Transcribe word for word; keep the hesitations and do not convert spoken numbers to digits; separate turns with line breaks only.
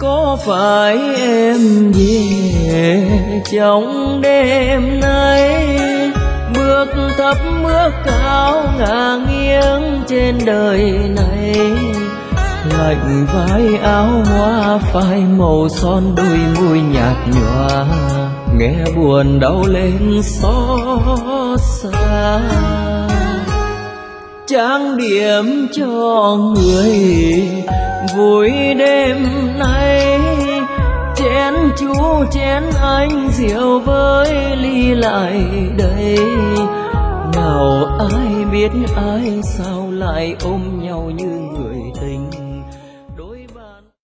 Có phải em về trong đêm nay, bước thấp bước cao ngả nghiêng trên đời này, lạnh vai áo hoa phai màu son đôi môi nhạt nhòa, nghe buồn đau lên xót xa. Trang điểm cho người vui đêm nay, chén chú chén anh rượu với ly lại đây. Nào ai biết ai sao lại ôm nhau như